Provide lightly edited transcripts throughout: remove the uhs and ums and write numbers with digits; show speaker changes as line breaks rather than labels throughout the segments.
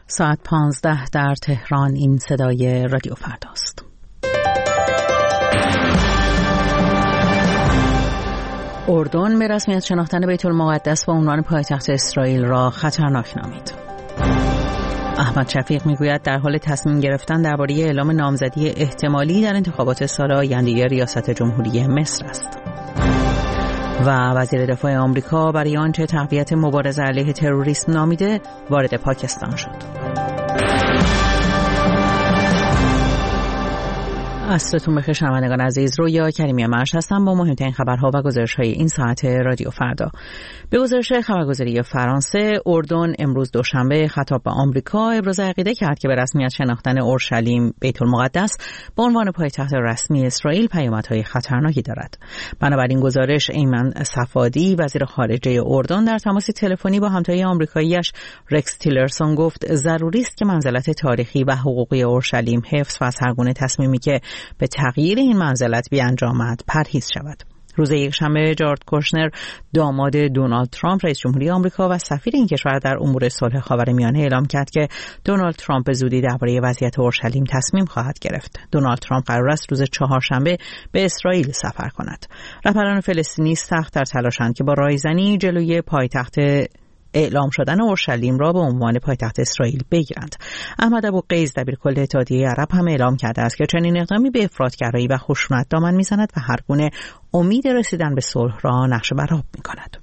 ساعت 15 در تهران. این صدای رادیو فرداست. اردن به رسمیت شناختن بیت المقدس به عنوان پایتخت اسرائیل را خطرناک نامید. احمد شفیق میگوید در حال تصمیم گرفتن درباره اعلام نامزدی احتمالی در انتخابات سال آینده ریاست جمهوری مصر است. و وزیر دفاع آمریکا برای آنچه تقویت مبارزه علیه تروریسم نامیده وارد پاکستان شد. عصرتون بخیر شنوندگان عزیز، رویا کریمی مرش هستم با مهمترین خبرها و گزارش‌های این ساعت رادیو فردا. به گزارش خبرگزاری فرانسه، اردن امروز دوشنبه خطاب به آمریکا ابراز عقیده کرد که به رسمیت شناختن اورشلیم بیت المقدس به عنوان پایتخت رسمی اسرائیل پیامدهای خطرناکی دارد. بنابراین گزارش ایمن صفادی وزیر خارجه اردن در تماس تلفنی با همتای آمریکایی‌اش رکس تیلرسون گفت ضروری است که منزلت تاریخی و حقوقی اورشلیم حفظ و از هر گونه تصمیمی که به تغییر این منزلت بیانجامد پرهیز شود. روز یکشنبه جارد کوشنر داماد دونالد ترامپ رئیس جمهوری آمریکا و سفیر این کشور در امور صلح خاورمیانه اعلام کرد که دونالد ترامپ به زودی درباره وضعیت اورشلیم تصمیم خواهد گرفت. دونالد ترامپ قرار است روز چهارشنبه به اسرائیل سفر کند. رهبران فلسطینی سخت در تلاشند که با رایزنی جلوی پایتخت اعلام شدن اورشلیم را به عنوان پایتخت اسرائیل بگیرند. احمد ابوقیز دبیرکل اتحادیه عرب هم اعلام کرده است که چنین اقدامی به افراطگرایی و خشونت دامن میزند و هر گونه امید رسیدن به صلح را نقش بر آب میکند.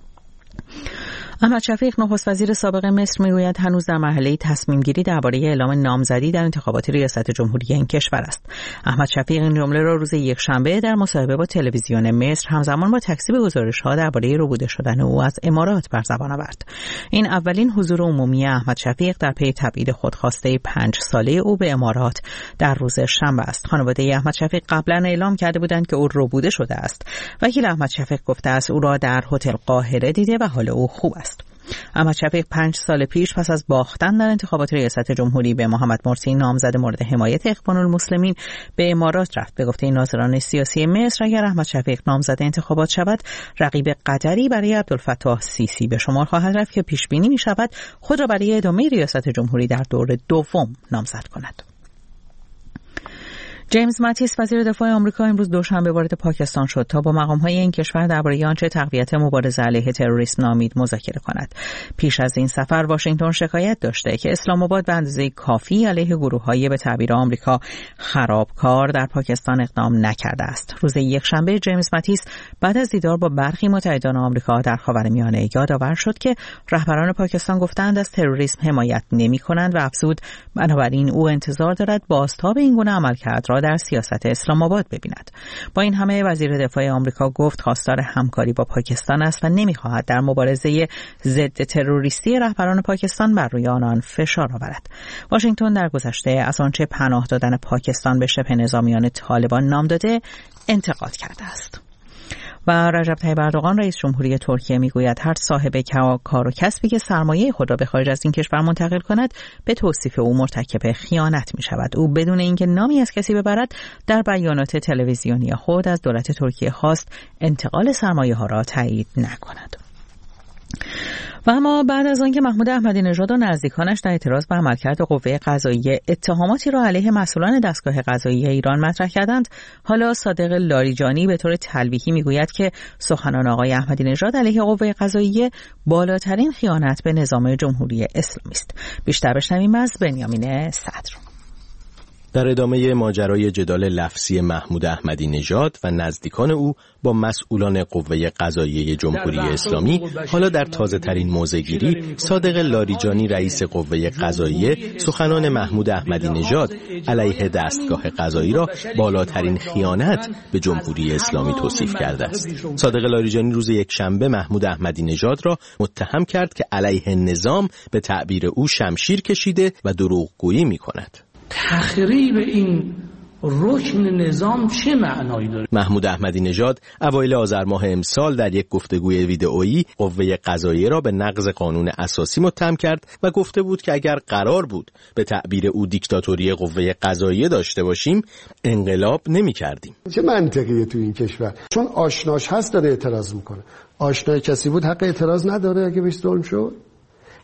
احمد شفیق نخست وزیر سابق مصر میگوید هنوز در مرحله تصمیم گیری درباره اعلام نامزدی در انتخابات ریاست جمهوری این کشور است. احمد شفیق این جمله را روز یکشنبه در مصاحبه با تلویزیون مصر همزمان با تکذیب گزارش‌ها درباره ربوده شدن او از امارات بر زبان آورد. این اولین حضور عمومی احمد شفیق در پی تبعید خودخواسته 5 ساله او به امارات در روز شنبه است. خانواده احمد شفیق قبلا اعلام کرده بودند که او ربوده شده است. وکیل احمد شفیق گفته است او را در هتل قاهره دیده و حال او خوب است. احمد شفیق 5 سال پیش پس از باختن در انتخابات ریاست جمهوری به محمد مرسی نامزد مورد حمایت اخوان المسلمین به امارات رفت. به گفته ناظران سیاسی مصر اگر احمد شفیق نامزد انتخابات شود رقیب قطری برای عبدالفتاح سیسی به شمار خواهد رفت که پیش بینی می شود خود را برای ادامه ریاست جمهوری در دور دوم نامزد کند. جیمز ماتیس وزیر دفاع آمریکا امروز دوشنبه وارد پاکستان شد تا با مقام‌های این کشور درباره آنچه تقویت مبارزه علیه تروریسم نامید مذاکره کند. پیش از این سفر واشنگتن شکایت داشته که اسلام آباد به اندازه کافی علیه گروه‌های به تعبیر آمریکا خرابکار در پاکستان اقدام نکرده است. روز یکشنبه جیمز ماتیس بعد از دیدار با برخی متحدان آمریکا در خاورمیانه یادآور شد که رهبران پاکستان گفتند از تروریسم حمایت نمی‌کنند و افزود بنابراین او انتظار دارد بازتاب این گونه عملکرد را در سیاست اسلام آباد ببیند. با این همه وزیر دفاع آمریکا گفت خواستار همکاری با پاکستان است و نمی‌خواهد در مبارزه ضد تروریستی رهبران پاکستان بر روی آنان فشار آورد. واشنگتن در گذشته از آنچه پناه دادن پاکستان به شبه نظامیان طالبان نام داده انتقاد کرده است. و رجب طیب اردوغان رئیس جمهوری ترکیه میگوید هر صاحب کار و کسبی که سرمایه خود را به خارج از این کشور منتقل کند به توصیف او مرتکب خیانت می شود. او بدون اینکه نامی از کسی ببرد در بیانات تلویزیونی خود از دولت ترکیه خواست انتقال سرمایه ها را تایید نکند. و اما بعد از آنکه محمود احمدی نژاد و نزدیکانش در اعتراض به عملکرد قوه قضاییه اتهاماتی را علیه مسئولان دستگاه قضایی ایران مطرح کردند، حالا صادق لاریجانی به طور تلویحی میگوید که سخنان آقای احمدی نژاد علیه قوه قضاییه بالاترین خیانت به نظام جمهوری اسلامی است. بیشتر بشنویم از بنیامین صدر.
در ادامه ماجرای جدال لفظی محمود احمدی نژاد و نزدیکان او با مسئولان قوه قضاییه جمهوری اسلامی، حالا در تازه ترین موضع‌گیری صادق لاریجانی رئیس قوه قضاییه سخنان محمود احمدی نژاد علیه دستگاه قضایی را بالاترین خیانت به جمهوری اسلامی توصیف کرده است. صادق لاریجانی روز یکشنبه محمود احمدی نژاد را متهم کرد که علیه نظام به تعبیر او شمشیر کشیده و دروغگویی می‌کند.
تخریب این رکن نظام چه معنایی داره؟
محمود احمدی نژاد اوایل آذر ماه امسال در یک گفتگوی ویدئویی قوه قضاییه را به نقض قانون اساسی متهم کرد و گفته بود که اگر قرار بود به تعبیر او دیکتاتوری قوه قضاییه داشته باشیم انقلاب نمی‌کردیم.
چه منطقیه تو این کشور؟ چون آشناش هست داره اعتراض میکنه. آشنای کسی بود حق اعتراض نداره اگه بهش ظلم شد؟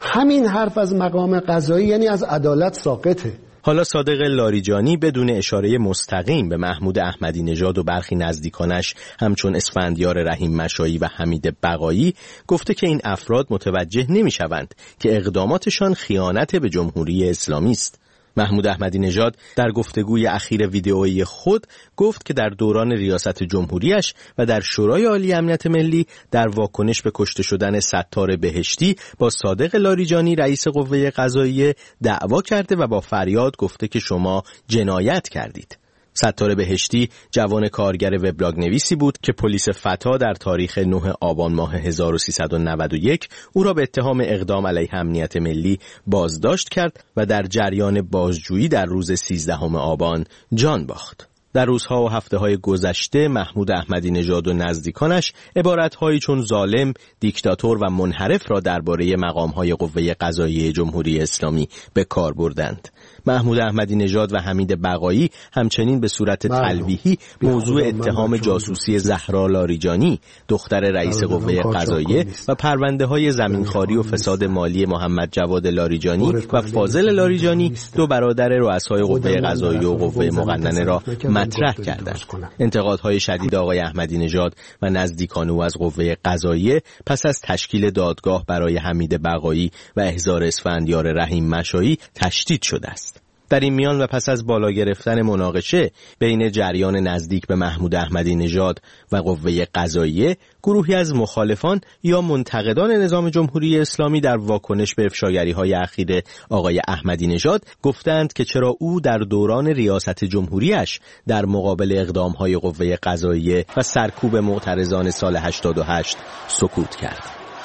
همین حرف از مقام قضایی یعنی از عدالت ساقطه.
حالا صادق لاریجانی بدون اشاره مستقیم به محمود احمدی نژاد و برخی نزدیکانش همچون اسفندیار رحیم مشایی و حمید بقایی گفته که این افراد متوجه نمی‌شوند که اقداماتشان خیانت به جمهوری اسلامی است. محمود احمدی نژاد در گفتگوی اخیر ویدئویی خود گفت که در دوران ریاست جمهوریش و در شورای عالی امنیت ملی در واکنش به کشته شدن ستار بهشتی با صادق لاریجانی رئیس قوه قضاییه دعوا کرده و با فریاد گفته که شما جنایت کردید. ستار بهشتی جوان کارگر وبلاگ نویسی بود که پلیس فتا در تاریخ 9 آبان ماه 1391 او را به اتهام اقدام علیه امنیت ملی بازداشت کرد و در جریان بازجویی در روز 13 آبان جان باخت. در روزها و هفته‌های گذشته محمود احمدی نژاد و نزدیکانش عبارت‌هایی چون ظالم، دیکتاتور و منحرف را درباره مقام‌های قوه قضاییه جمهوری اسلامی به کار بردند. محمود احمدی نژاد و حمید بقایی همچنین به صورت تلویحی موضوع اتهام جاسوسی زهرا لاریجانی دختر رئیس قوه قضاییه و پرونده‌های زمینخواری و فساد مالی محمد جواد لاریجانی و فاضل لاریجانی دو برادر رؤسای قوه قضاییه و قوه مقننه را مطرح کردند. انتقادهای شدید آقای احمدی نژاد و نزدیکان او از قوه قضاییه پس از تشکیل دادگاه برای حمید بقایی و احضار اسفندیار رحیم مشایی تشدید شده است. در این میان و پس از بالا گرفتن مناقشه بین جریان نزدیک به محمود احمدی نژاد و قوه قضاییه، گروهی از مخالفان یا منتقدان نظام جمهوری اسلامی در واکنش به افشاگری‌های اخیر آقای احمدی نژاد گفتند که چرا او در دوران ریاست جمهوریش در مقابل اقدام‌های قوه قضاییه و سرکوب معترضان سال 88 سکوت کرد.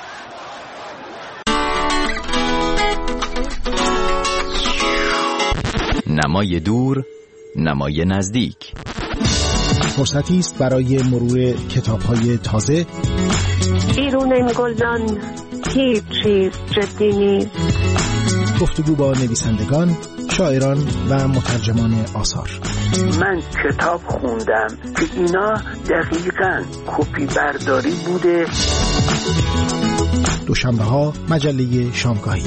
نمای دور، نمای نزدیک.
فرصتی است برای مرور کتاب‌های تازه.
بیرون این گلدان هیچ چیز جدی نیست.
گفتگو با نویسندگان، شاعران و مترجمان آثار.
من کتاب خوندم که اینا دقیقاً کپی برداری بوده.
دوشنبه‌ها مجله شامگاهی.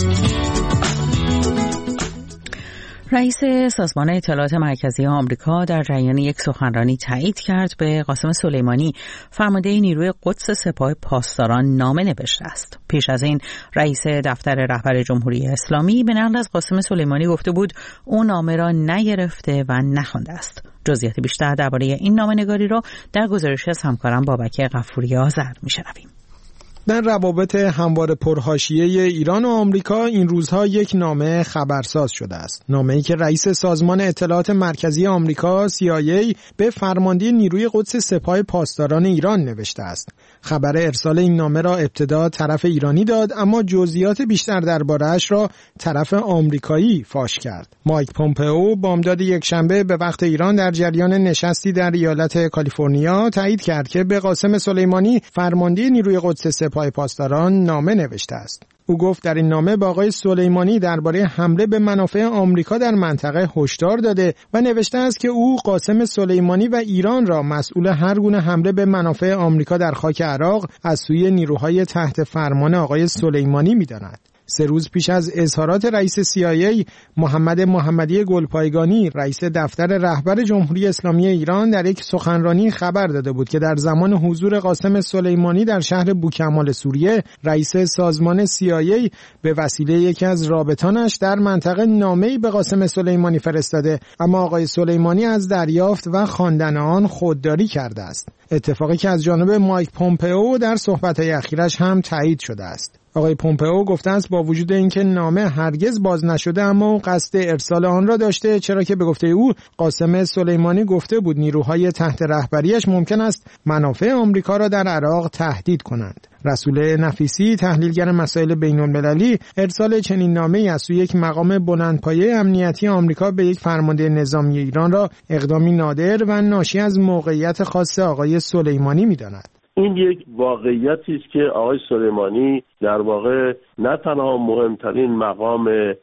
رئیس سازمان اطلاعات مرکزی آمریکا در جریان یک سخنرانی تایید کرد به قاسم سلیمانی فرمانده نیروی قدس سپاه پاسداران نامه نوشته است. پیش از این رئیس دفتر رهبر جمهوری اسلامی به نقل از قاسم سلیمانی گفته بود او نامه را نگرفته و نخوانده است. جزئیات بیشتر درباره این نامه‌نگاری را در گزارش از همکارم بابک غفوری آذر می‌شنویم.
در روابط هموار پرحاشیه ایران و آمریکا این روزها یک نامه خبرساز شده است. نامه‌ای که رئیس سازمان اطلاعات مرکزی آمریکا CIA به فرمانده نیروی قدس سپاه پاسداران ایران نوشته است. خبر ارسال این نامه را ابتدا طرف ایرانی داد، اما جزئیات بیشتر درباره‌اش را طرف آمریکایی فاش کرد. مایک پومپئو بامداد یکشنبه به وقت ایران در جریان نشستی در ایالت کالیفرنیا تایید کرد که به قاسم سلیمانی فرمانده نیروی قدس سپاه پاسداران نامه نوشته است. او گفت در این نامه با آقای سلیمانی درباره حمله به منافع آمریکا در منطقه هشدار داده و نوشته است که او قاسم سلیمانی و ایران را مسئول هر گونه حمله به منافع آمریکا در خاک عراق از سوی نیروهای تحت فرمان آقای سلیمانی می‌داند. 3 روز پیش از اظهارات رئیس CIA محمد محمدی گلپایگانی، رئیس دفتر رهبر جمهوری اسلامی ایران، در یک سخنرانی خبر داده بود که در زمان حضور قاسم سلیمانی در شهر بوکمال سوریه، رئیس سازمان CIA به وسیله یکی از رابطانش در منطقه نامه‌ای به قاسم سلیمانی فرستاده، اما آقای سلیمانی از دریافت و خواندن آن خودداری کرده است. اتفاقی که از جانب مایک پومپئو در صحبت‌های اخیرش هم تایید شده است. آقای پومپئو گفته است با وجود اینکه نامه هرگز باز نشده اما او قصد ارسال آن را داشته، چرا که به گفته او قاسم سلیمانی گفته بود نیروهای تحت رهبریش ممکن است منافع آمریکا را در عراق تهدید کنند. رسول نفیسی، تحلیلگر مسائل بین‌المللی، ارسال چنین نامه‌ای از سوی یک مقام بلندپایه امنیتی آمریکا به یک فرمانده نظامی ایران را اقدامی نادر و ناشی از موقعیت خاص آقای سلیمانی می‌داند.
این یک واقعیتی است که آقای سلیمانی در واقع نه تنها مهمترین مقام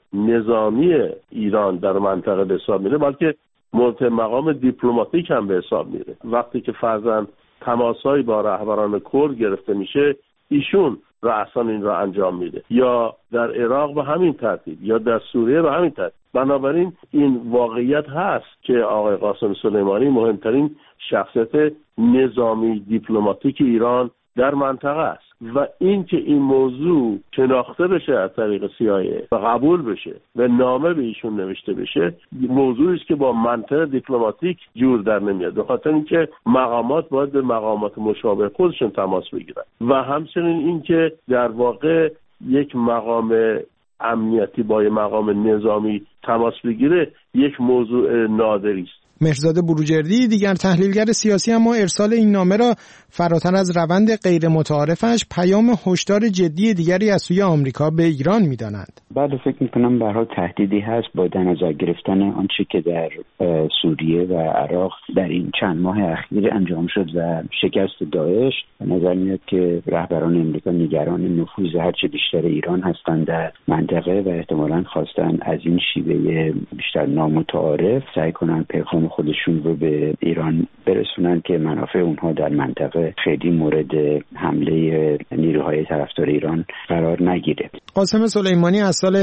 نظامی ایران در منطقه به حساب میره، بلکه مقام دیپلماتیک هم به حساب میره. وقتی که فرضاً تماسایی با رهبران کرد گرفته میشه، ایشون رأساً این را انجام میده، یا در عراق به همین ترتیب، یا در سوریه به همین ترتیب. بنابراین این واقعیت هست که آقای قاسم سلیمانی مهمترین شخصیت نظامی دیپلماتیک ایران در منطقه است و این که این موضوع شناخته بشه از طریق CIA و قبول بشه و نامه به ایشون نوشته بشه، موضوعی است که با منطق دیپلماتیک جور در نمیاد، به خاطر اینکه مقامات باید به مقامات مشابه خودشون تماس بگیرن و همچنین اینکه در واقع یک مقام امنیتی با یک مقام نظامی تماس بگیره یک موضوع نادری است.
مهرزاد بروجردی دیگر تحلیلگر سیاسی اما ارسال این نامه را فراتر از روند غیر متعارفش پیام هشدار جدی دیگری از سوی آمریکا به ایران می‌دانند.
بعد فکر می‌کنم به هر حال تهدیدی هست با در نظر گرفتن آنچه که در سوریه و عراق در این چند ماه اخیر انجام شد و شکست داعش. به نظر میاد که رهبران آمریکا نگران نفوذ هرچه بیشتر ایران هستند در منطقه و احتمالاً خواستن از این شیوه بیشتر نامتعارف سعی کنن پیغام خودشون رو به ایران برسونن که منافع اونها در منطقه خیلی مورد حمله نیروهای طرفدار ایران قرار نگیره.
قاسم سلیمانی از سال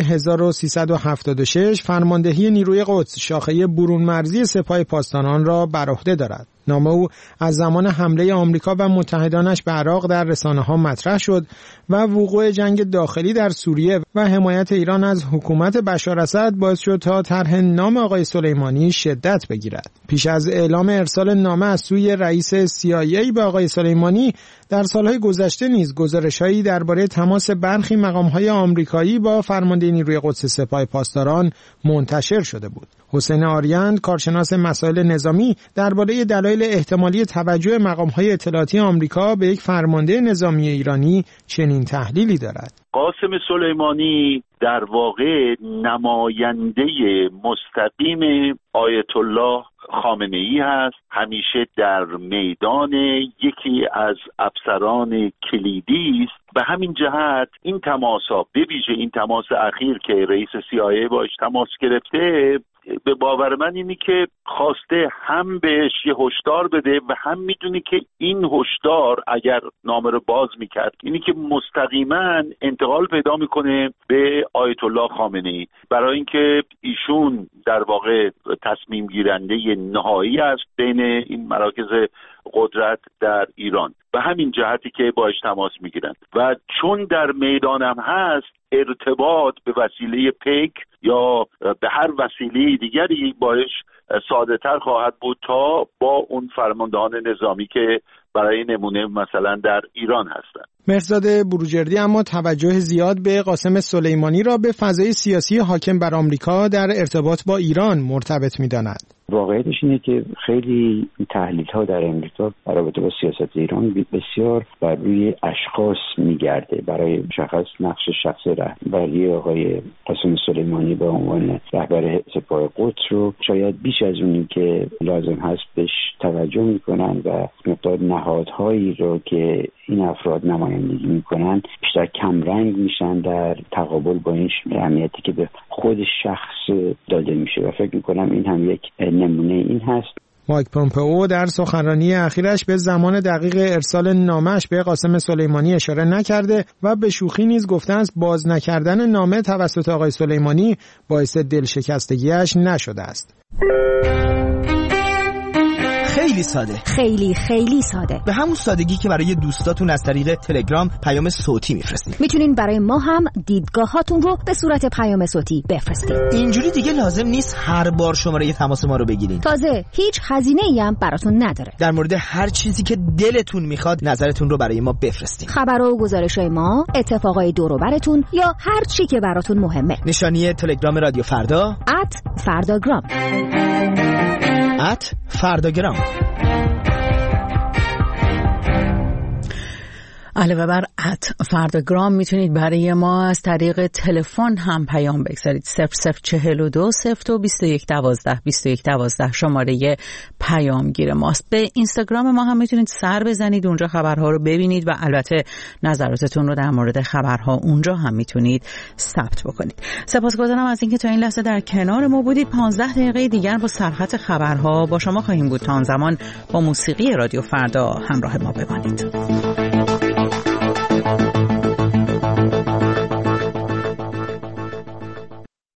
1376 فرماندهی نیروی قدس شاخه برون مرزی سپاه پاسداران را بر عهده دارد. نام او از زمان حمله آمریکا و متحدانش به عراق در رسانه‌ها مطرح شد و وقوع جنگ داخلی در سوریه و حمایت ایران از حکومت بشار اسد باعث شد تا طرح نام آقای سلیمانی شدت بگیرد. پیش از اعلام ارسال نامه از سوی رئیس CIA به آقای سلیمانی، در سالهای گذشته نیز گزارش‌هایی درباره تماس برخی مقام‌های آمریکایی با فرمانده نیروی قدس سپاه پاسداران منتشر شده بود. حسین آریند، کارشناس مسائل نظامی، درباره دلایل احتمالی توجه مقام‌های اطلاعاتی آمریکا به یک فرمانده نظامی ایرانی چنین تحلیلی دارد.
قاسم سلیمانی در واقع نماینده مستقیم آیت الله خامنه‌ای هست. همیشه در میدان یکی از افسران کلیدی است. به همین جهت این تماس‌ها، به ویژه این تماس اخیر که رئیس CIA باش تماس گرفته، به باور من اینی که خواسته هم بهش یه هشدار بده و هم میدونی که این هشدار اگر نامه رو باز میکرد اینی که مستقیما انتقال پیدا میکنه به آیت الله خامنه‌ای، برای اینکه ایشون در واقع تصمیم گیرنده نهایی است بین این مراکز قدرت در ایران. به همین جهتی که باش تماس میگیرند و چون در میدانم هست، ارتباط به وسیله پیک یا به هر وسیله دیگری باش ساده تر خواهد بود تا با اون فرماندهان نظامی که برای نمونه مثلا در ایران هستند.
مهرزاد بروجردی اما توجه زیاد به قاسم سلیمانی را به فضای سیاسی حاکم بر آمریکا در ارتباط با ایران مرتبط می‌داند.
واقعیتش اینه که خیلی تحلیل‌ها در امریکا در رابطه با سیاست ایران بسیار بر روی اشخاص می‌گرده. برای مشخص نقش شخص رهبری آقای قاسم سلیمانی به عنوان رهبر سپاه قدس رو شاید بیش از اونی که لازم هست بهش توجه می‌کنن و مقدار نهادهایی رو که این افراد نمایندگی می‌کنن بیشتر کمرنگ میشن در تقابل با این اهمیتی که به خود شخص داده میشه و فکر می‌کنم این هم یک نمونه این هست.
مایک پومپئو در سخنرانی اخیرش به زمان دقیق ارسال نامه‌اش به قاسم سلیمانی اشاره نکرده و به شوخی نیز گفته است باز نکردن نامه توسط آقای سلیمانی باعث دلشکستگیش نشده است.
خیلی ساده، خیلی ساده، به همون سادگی که برای دوستاتون از طریق تلگرام پیام صوتی میفرستید.
میتونین برای ما هم دیدگاهاتون رو به صورت پیام صوتی بفرستید.
اینجوری دیگه لازم نیست هر بار شماره تماس ما رو بگیرین.
تازه هیچ هزینه‌ای هم براتون نداره.
در مورد هر چیزی که دلتون میخواد نظرتون رو برای ما بفرستید.
خبرها و گزارش‌های ما، اتفاقای دور و براتون یا هر چی که براتون مهمه.
نشانی تلگرام رادیو فردا
@فرداگرام.
فرداگرام.
علاوه بر فرداگرام میتونید برای ما از طریق تلفن هم پیام بگذارید. 0042 02 21 12 شماره پیامگیر ماست. به اینستاگرام ما هم میتونید سر بزنید، اونجا خبرها رو ببینید و البته نظراتتون رو در مورد خبرها اونجا هم میتونید ثبت بکنید. سپاسگزارم از اینکه تا این لحظه در کنار ما بودید. 15 دقیقه دیگر با سرخط خبرها با شما خواهیم بود. تا آن زمان با موسیقی رادیو فردا همراه ما بمانید.